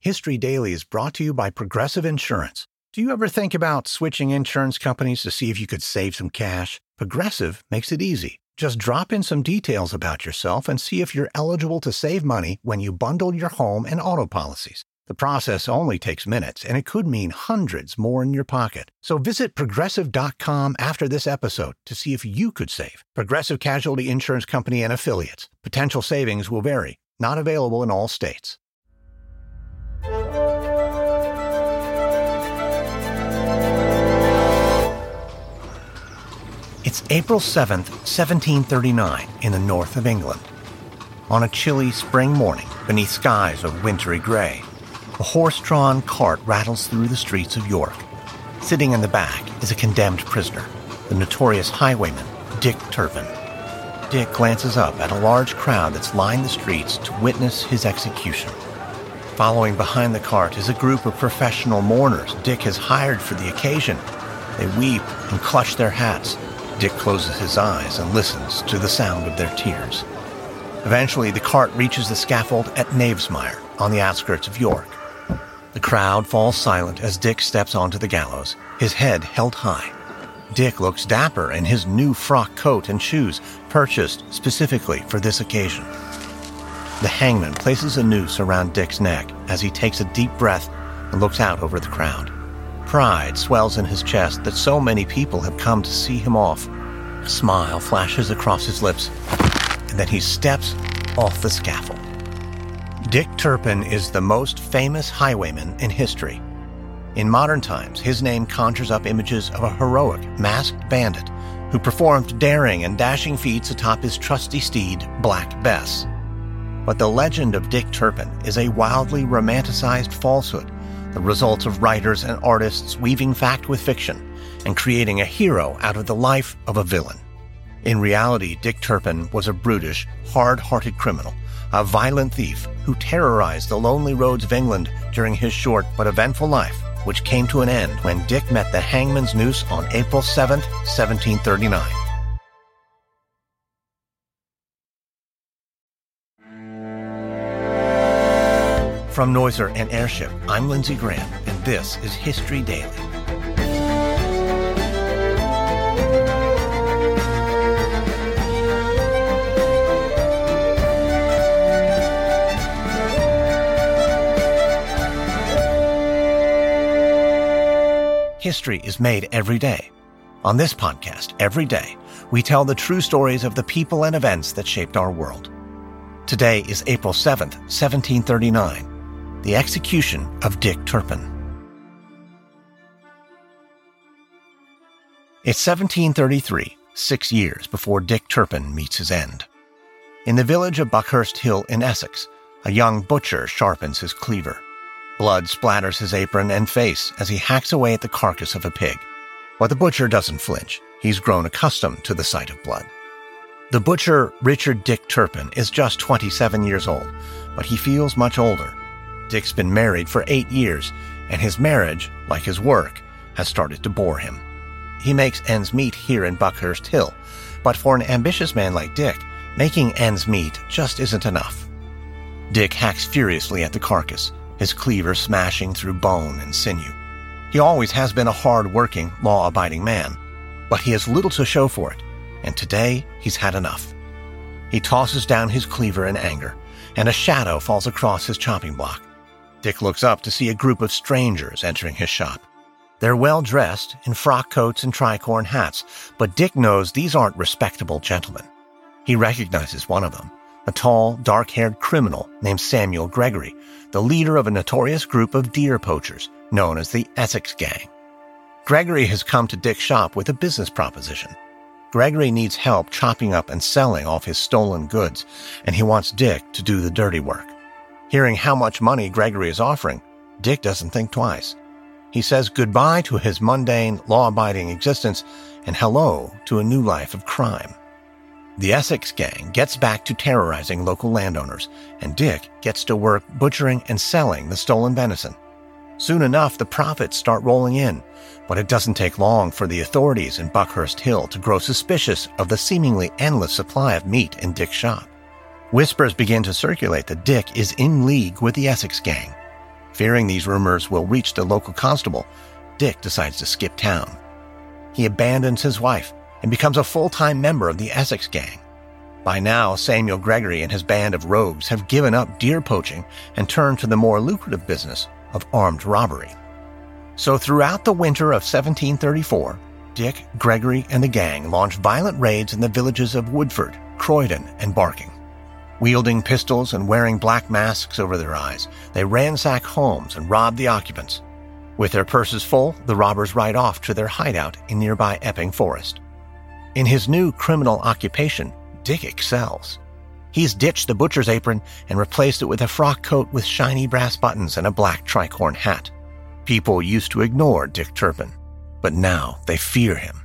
History Daily is brought to you by Progressive Insurance. Do you ever think about switching insurance companies to see if you could save some cash? Progressive makes it easy. Just drop in some details about yourself and see if you're eligible to save money when you bundle your home and auto policies. The process only takes minutes, and it could mean hundreds more in your pocket. So visit Progressive.com after this episode to see if you could save. Progressive Casualty Insurance Company and Affiliates. Potential savings will vary. Not available in all states. It's April 7th, 1739, in the north of England. On a chilly spring morning, beneath skies of wintry gray, a horse-drawn cart rattles through the streets of York. Sitting in the back is a condemned prisoner, the notorious highwayman, Dick Turpin. Dick glances up at a large crowd that's lined the streets to witness his execution. Following behind the cart is a group of professional mourners Dick has hired for the occasion. They weep and clutch their hats. Dick closes his eyes and listens to the sound of their tears. Eventually, the cart reaches the scaffold at Knavesmire, on the outskirts of York. The crowd falls silent as Dick steps onto the gallows, his head held high. Dick looks dapper in his new frock coat and shoes, purchased specifically for this occasion. The hangman places a noose around Dick's neck as he takes a deep breath and looks out over the crowd. Pride swells in his chest that so many people have come to see him off. A smile flashes across his lips, and then he steps off the scaffold. Dick Turpin is the most famous highwayman in history. In modern times, his name conjures up images of a heroic, masked bandit who performed daring and dashing feats atop his trusty steed, Black Bess. But the legend of Dick Turpin is a wildly romanticized falsehood, the result of writers and artists weaving fact with fiction and creating a hero out of the life of a villain. In reality, Dick Turpin was a brutish, hard-hearted criminal, a violent thief who terrorized the lonely roads of England during his short but eventful life, which came to an end when Dick met the hangman's noose on April 7, 1739. From Noiser and Airship, I'm Lindsey Graham, and this is History Daily. History is made every day. On this podcast, every day, we tell the true stories of the people and events that shaped our world. Today is April 7th, 1739, the execution of Dick Turpin. It's 1733, 6 years before Dick Turpin meets his end. In the village of Buckhurst Hill in Essex, a young butcher sharpens his cleaver. Blood splatters his apron and face as he hacks away at the carcass of a pig. But the butcher doesn't flinch. He's grown accustomed to the sight of blood. The butcher, Richard Dick Turpin, is just 27 years old, but he feels much older. Dick's been married for 8 years, and his marriage, like his work, has started to bore him. He makes ends meet here in Buckhurst Hill, but for an ambitious man like Dick, making ends meet just isn't enough. Dick hacks furiously at the carcass, his cleaver smashing through bone and sinew. He always has been a hard-working, law-abiding man, but he has little to show for it, and today he's had enough. He tosses down his cleaver in anger, and a shadow falls across his chopping block. Dick looks up to see a group of strangers entering his shop. They're well-dressed in frock coats and tricorn hats, but Dick knows these aren't respectable gentlemen. He recognizes one of them, a tall, dark-haired criminal named Samuel Gregory, the leader of a notorious group of deer poachers known as the Essex Gang. Gregory has come to Dick's shop with a business proposition. Gregory needs help chopping up and selling off his stolen goods, and he wants Dick to do the dirty work. Hearing how much money Gregory is offering, Dick doesn't think twice. He says goodbye to his mundane, law-abiding existence and hello to a new life of crime. The Essex Gang gets back to terrorizing local landowners, and Dick gets to work butchering and selling the stolen venison. Soon enough, the profits start rolling in, but it doesn't take long for the authorities in Buckhurst Hill to grow suspicious of the seemingly endless supply of meat in Dick's shop. Whispers begin to circulate that Dick is in league with the Essex Gang. Fearing these rumors will reach the local constable, Dick decides to skip town. He abandons his wife and becomes a full-time member of the Essex gang. By now, Samuel Gregory and his band of rogues have given up deer poaching and turned to the more lucrative business of armed robbery. So throughout the winter of 1734, Dick, Gregory, and the gang launch violent raids in the villages of Woodford, Croydon, and Barking. Wielding pistols and wearing black masks over their eyes, they ransack homes and rob the occupants. With their purses full, the robbers ride off to their hideout in nearby Epping Forest. In his new criminal occupation, Dick excels. He's ditched the butcher's apron and replaced it with a frock coat with shiny brass buttons and a black tricorn hat. People used to ignore Dick Turpin, but now they fear him.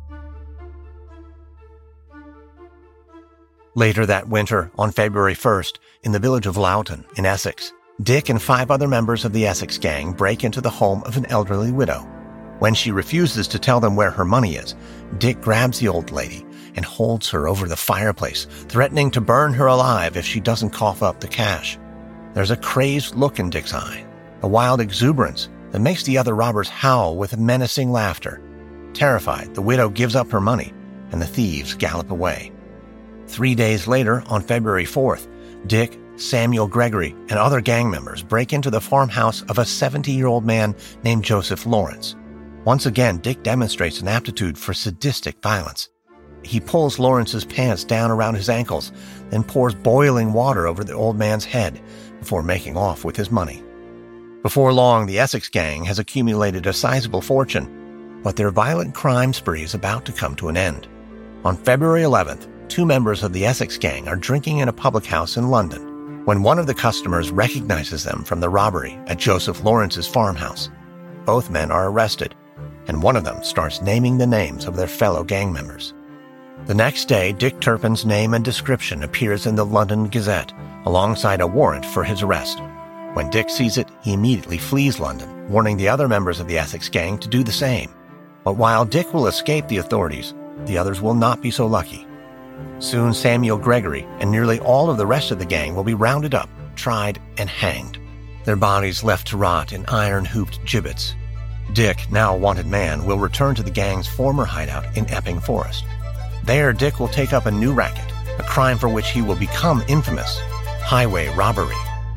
Later that winter, on February 1st, in the village of Loughton, in Essex, Dick and 5 other members of the Essex gang break into the home of an elderly widow. When she refuses to tell them where her money is, Dick grabs the old lady and holds her over the fireplace, threatening to burn her alive if she doesn't cough up the cash. There's a crazed look in Dick's eye, a wild exuberance that makes the other robbers howl with menacing laughter. Terrified, the widow gives up her money, and the thieves gallop away. 3 days later, on February 4th, Dick, Samuel Gregory, and other gang members break into the farmhouse of a 70-year-old man named Joseph Lawrence. Once again, Dick demonstrates an aptitude for sadistic violence. He pulls Lawrence's pants down around his ankles, then pours boiling water over the old man's head before making off with his money. Before long, the Essex gang has accumulated a sizable fortune, but their violent crime spree is about to come to an end. On February 11th, 2 members of the Essex gang are drinking in a public house in London when one of the customers recognizes them from the robbery at Joseph Lawrence's farmhouse. Both men are arrested, and one of them starts naming the names of their fellow gang members. The next day, Dick Turpin's name and description appears in the London Gazette, alongside a warrant for his arrest. When Dick sees it, he immediately flees London, warning the other members of the Essex gang to do the same. But while Dick will escape the authorities, the others will not be so lucky. Soon Samuel Gregory and nearly all of the rest of the gang will be rounded up, tried, and hanged, their bodies left to rot in iron-hooped gibbets. Dick, now a wanted man, will return to the gang's former hideout in Epping Forest. There, Dick will take up a new racket, a crime for which he will become infamous: highway robbery.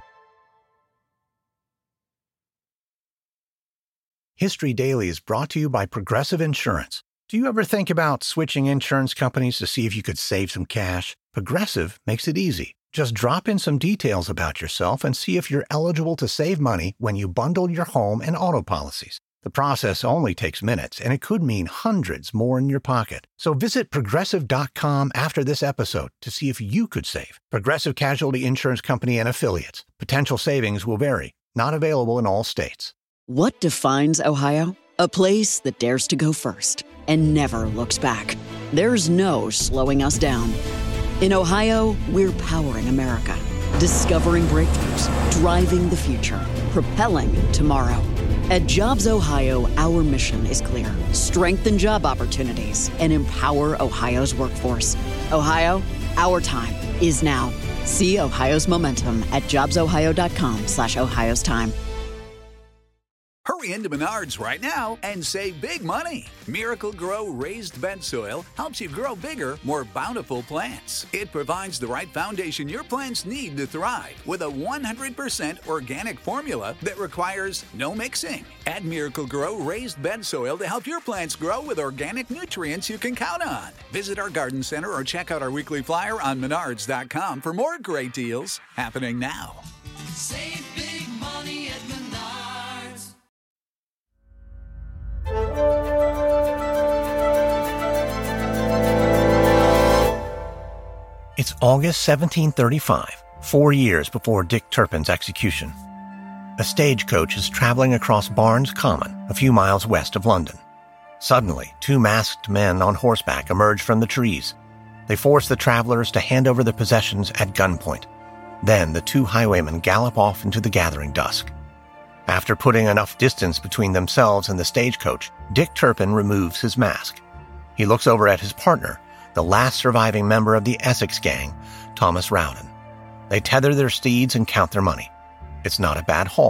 History Daily is brought to you by Progressive Insurance. Do you ever think about switching insurance companies to see if you could save some cash? Progressive makes it easy. Just drop in some details about yourself and see if you're eligible to save money when you bundle your home and auto policies. The process only takes minutes, and it could mean hundreds more in your pocket. So visit Progressive.com after this episode to see if you could save. Progressive Casualty Insurance Company and Affiliates. Potential savings will vary. Not available in all states. What defines Ohio? A place that dares to go first and never looks back. There's no slowing us down. In Ohio, we're powering America, discovering breakthroughs, driving the future, propelling tomorrow. At Jobs Ohio, our mission is clear: strengthen job opportunities and empower Ohio's workforce. Ohio, our time is now. See Ohio's momentum at jobsohio.com/Ohio's time. Hurry into Menards right now and save big money. Miracle Grow raised bed soil helps you grow bigger, more bountiful plants. It provides the right foundation your plants need to thrive with a 100% organic formula that requires no mixing. Add Miracle Grow raised bed soil to help your plants grow with organic nutrients you can count on. Visit our garden center or check out our weekly flyer on Menards.com for more great deals happening now. Save big money at Menards. It's August 1735, 4 years before Dick Turpin's execution. A stagecoach is traveling across Barnes Common, a few miles west of London. Suddenly, 2 masked men on horseback emerge from the trees. They force the travelers to hand over their possessions at gunpoint. Then the 2 highwaymen gallop off into the gathering dusk. After putting enough distance between themselves and the stagecoach, Dick Turpin removes his mask. He looks over at his partner, the last surviving member of the Essex gang, Thomas Rowden. They tether their steeds and count their money. It's not a bad haul,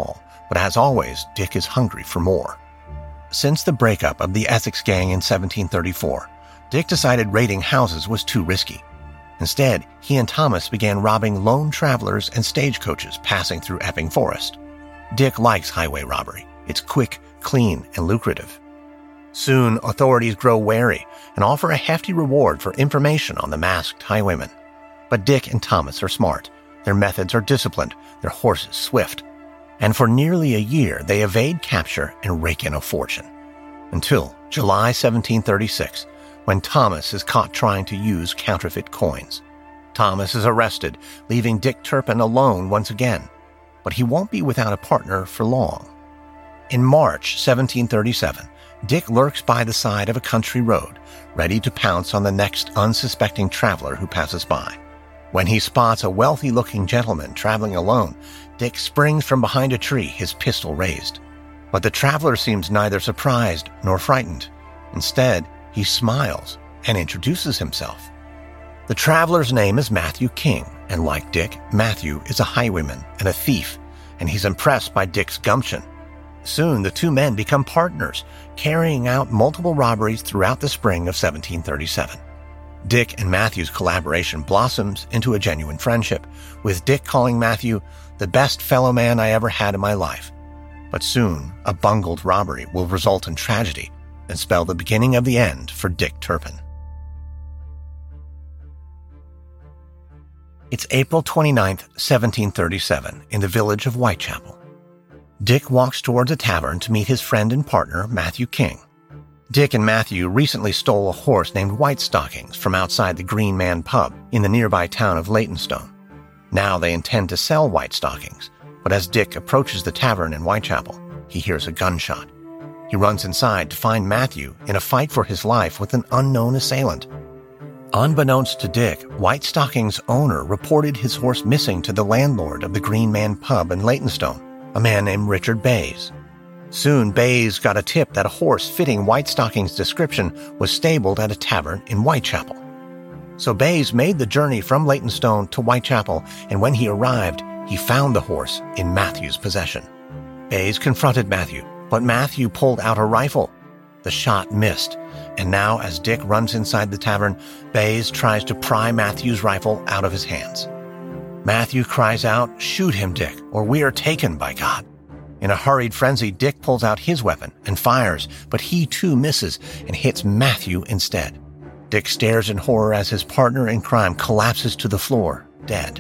But as always, Dick is hungry for more. Since the breakup of the Essex Gang in 1734, Dick decided raiding houses was too risky. Instead, he and Thomas began robbing lone travelers and stagecoaches passing through Epping Forest. Dick likes highway robbery. It's quick, clean, and lucrative. Soon, authorities grow wary and offer a hefty reward for information on the masked highwaymen. But Dick and Thomas are smart. Their methods are disciplined, their horses swift. And for nearly a year, they evade capture and rake in a fortune. Until July 1736, when Thomas is caught trying to use counterfeit coins. Thomas is arrested, leaving Dick Turpin alone once again. But he won't be without a partner for long. In March 1737, Dick lurks by the side of a country road, ready to pounce on the next unsuspecting traveler who passes by. When he spots a wealthy-looking gentleman traveling alone, Dick springs from behind a tree, his pistol raised. But the traveler seems neither surprised nor frightened. Instead, he smiles and introduces himself. The traveler's name is Matthew King, and like Dick, Matthew is a highwayman and a thief, and he's impressed by Dick's gumption. Soon, the two men become partners, carrying out multiple robberies throughout the spring of 1737. Dick and Matthew's collaboration blossoms into a genuine friendship, with Dick calling Matthew the best fellow man I ever had in my life. But soon, a bungled robbery will result in tragedy and spell the beginning of the end for Dick Turpin. It's April 29, 1737, in the village of Whitechapel. Dick walks towards a tavern to meet his friend and partner, Matthew King. Dick and Matthew recently stole a horse named White Stockings from outside the Green Man pub in the nearby town of Leytonstone. Now they intend to sell White Stockings, but as Dick approaches the tavern in Whitechapel, he hears a gunshot. He runs inside to find Matthew in a fight for his life with an unknown assailant. Unbeknownst to Dick, White Stockings' owner reported his horse missing to the landlord of the Green Man pub in Leytonstone, a man named Richard Bays. Soon, Bays got a tip that a horse fitting White Stockings' description was stabled at a tavern in Whitechapel. So Bays made the journey from Leytonstone to Whitechapel, and when he arrived, he found the horse in Matthew's possession. Bays confronted Matthew, but Matthew pulled out a rifle. The shot missed, and now as Dick runs inside the tavern, Bays tries to pry Matthew's rifle out of his hands. Matthew cries out, "Shoot him, Dick, or we are taken, by God." In a hurried frenzy, Dick pulls out his weapon and fires, but he too misses and hits Matthew instead. Dick stares in horror as his partner in crime collapses to the floor, dead.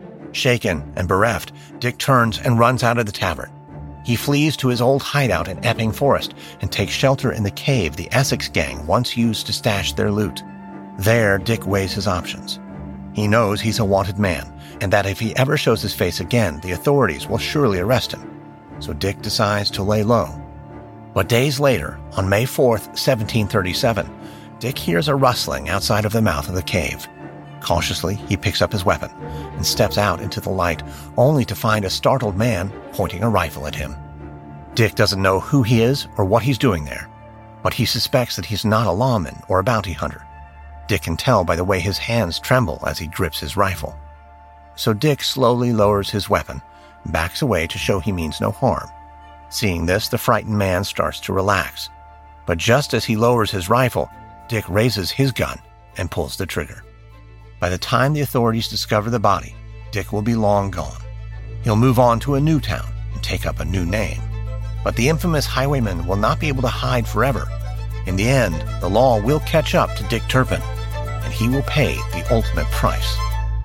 Shaken and bereft, Dick turns and runs out of the tavern. He flees to his old hideout in Epping Forest and takes shelter in the cave the Essex Gang once used to stash their loot. There, Dick weighs his options. He knows he's a wanted man, and that if he ever shows his face again, the authorities will surely arrest him. So Dick decides to lay low. But days later, on May 4th, 1737, Dick hears a rustling outside of the mouth of the cave. Cautiously, he picks up his weapon and steps out into the light, only to find a startled man pointing a rifle at him. Dick doesn't know who he is or what he's doing there, but he suspects that he's not a lawman or a bounty hunter. Dick can tell by the way his hands tremble as he grips his rifle. So Dick slowly lowers his weapon and backs away to show he means no harm. Seeing this, the frightened man starts to relax. But just as he lowers his rifle, Dick raises his gun and pulls the trigger. By the time the authorities discover the body, Dick will be long gone. He'll move on to a new town and take up a new name. But the infamous highwayman will not be able to hide forever. In the end, the law will catch up to Dick Turpin, and he will pay the ultimate price.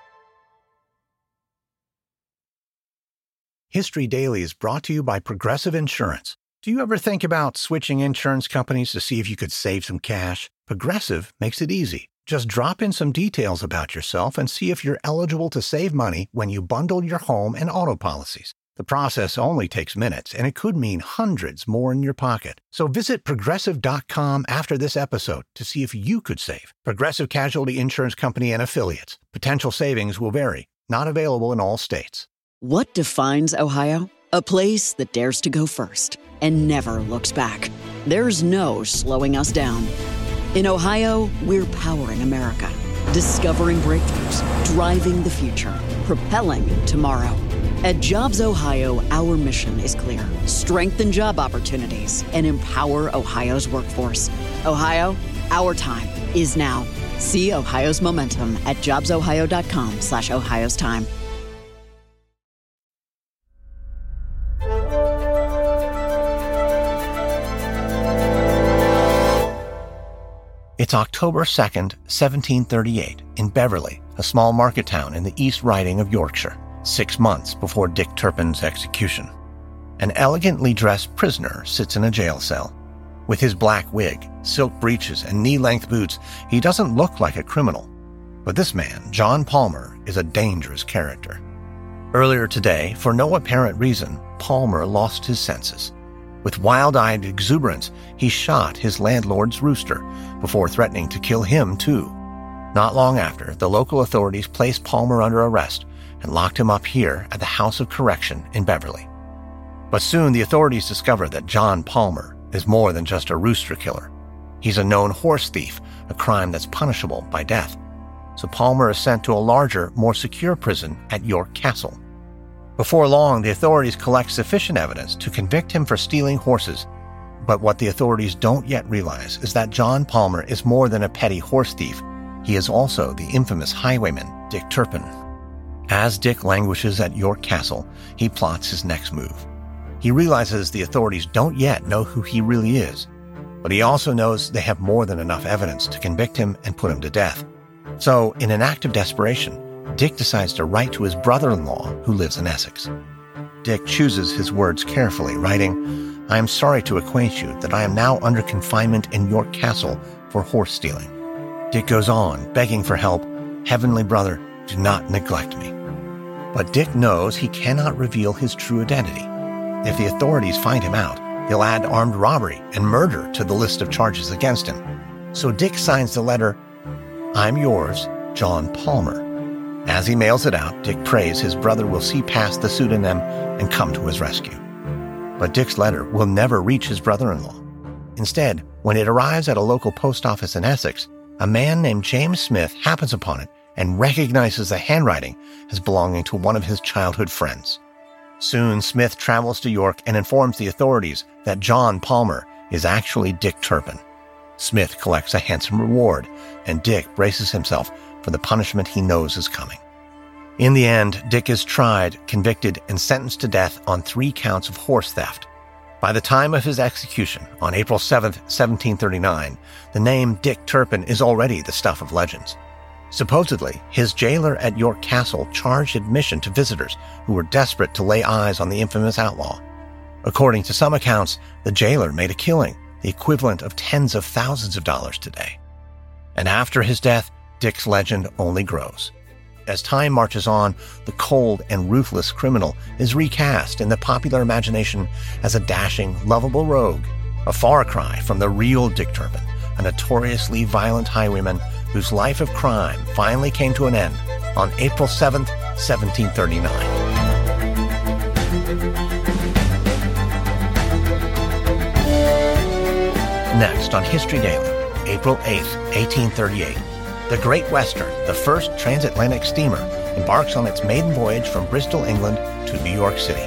History Daily is brought to you by Progressive Insurance. Do you ever think about switching insurance companies to see if you could save some cash? Progressive makes it easy. Just drop in some details about yourself and see if you're eligible to save money when you bundle your home and auto policies. The process only takes minutes, and it could mean hundreds more in your pocket. So visit Progressive.com after this episode to see if you could save. Progressive Casualty Insurance Company and Affiliates. Potential savings will vary. Not available in all states. What defines Ohio? A place that dares to go first and never looks back. There's no slowing us down. In Ohio, we're powering America, discovering breakthroughs, driving the future, propelling tomorrow. At Jobs Ohio, our mission is clear. Strengthen job opportunities and empower Ohio's workforce. Ohio, our time is now. See Ohio's momentum at jobsohio.com/Ohio's time. It's October 2nd, 1738, in Beverly, a small market town in the East Riding of Yorkshire, 6 months before Dick Turpin's execution. An elegantly dressed prisoner sits in a jail cell. With his black wig, silk breeches, and knee-length boots, he doesn't look like a criminal. But this man, John Palmer, is a dangerous character. Earlier today, for no apparent reason, Palmer lost his senses. With wild-eyed exuberance, he shot his landlord's rooster before threatening to kill him, too. Not long after, the local authorities placed Palmer under arrest and locked him up here at the House of Correction in Beverly. But soon the authorities discovered that John Palmer is more than just a rooster killer. He's a known horse thief, a crime that's punishable by death. So Palmer is sent to a larger, more secure prison at York Castle. Before long, the authorities collect sufficient evidence to convict him for stealing horses. But what the authorities don't yet realize is that John Palmer is more than a petty horse thief. He is also the infamous highwayman, Dick Turpin. As Dick languishes at York Castle, he plots his next move. He realizes the authorities don't yet know who he really is, but he also knows they have more than enough evidence to convict him and put him to death. So, in an act of desperation, Dick decides to write to his brother-in-law, who lives in Essex. Dick chooses his words carefully, writing, "I am sorry to acquaint you that I am now under confinement in York Castle for horse stealing." Dick goes on, begging for help, "Heavenly brother, do not neglect me." But Dick knows he cannot reveal his true identity. If the authorities find him out, they'll add armed robbery and murder to the list of charges against him. So Dick signs the letter, "I'm yours, John Palmer." As he mails it out, Dick prays his brother will see past the pseudonym and come to his rescue. But Dick's letter will never reach his brother-in-law. Instead, when it arrives at a local post office in Essex, a man named James Smith happens upon it and recognizes the handwriting as belonging to one of his childhood friends. Soon, Smith travels to York and informs the authorities that John Palmer is actually Dick Turpin. Smith collects a handsome reward, and Dick braces himself for the punishment he knows is coming. In the end, Dick is tried, convicted, and sentenced to death on 3 counts of horse theft. By the time of his execution, on April 7, 1739, the name Dick Turpin is already the stuff of legends. Supposedly, his jailer at York Castle charged admission to visitors who were desperate to lay eyes on the infamous outlaw. According to some accounts, the jailer made a killing, the equivalent of tens of thousands of dollars today. And after his death, Dick's legend only grows. As time marches on, the cold and ruthless criminal is recast in the popular imagination as a dashing, lovable rogue, a far cry from the real Dick Turpin, a notoriously violent highwayman whose life of crime finally came to an end on April 7th, 1739. Next on History Daily, April 8th, 1838. The Great Western, the first transatlantic steamer, embarks on its maiden voyage from Bristol, England to New York City.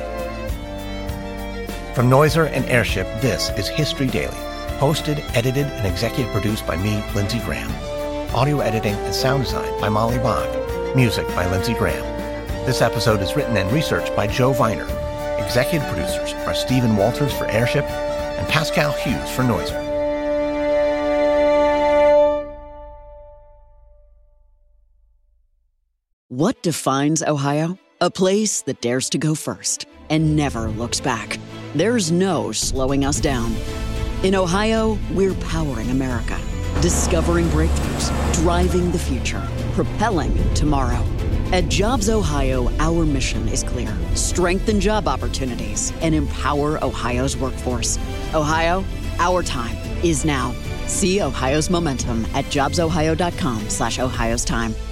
From Noiser and Airship, this is History Daily, hosted, edited, and executive produced by me, Lindsey Graham. Audio editing and sound design by Molly Bach. Music by Lindsey Graham. This episode is written and researched by Joe Viner. Executive producers are Stephen Walters for Airship and Pascal Hughes for Noiser. What defines Ohio? A place that dares to go first and never looks back. There's no slowing us down. In Ohio, we're powering America, discovering breakthroughs, driving the future, propelling tomorrow. At Jobs Ohio, our mission is clear. Strengthen job opportunities and empower Ohio's workforce. Ohio, our time is now. See Ohio's momentum at jobsohio.com/Ohio's time.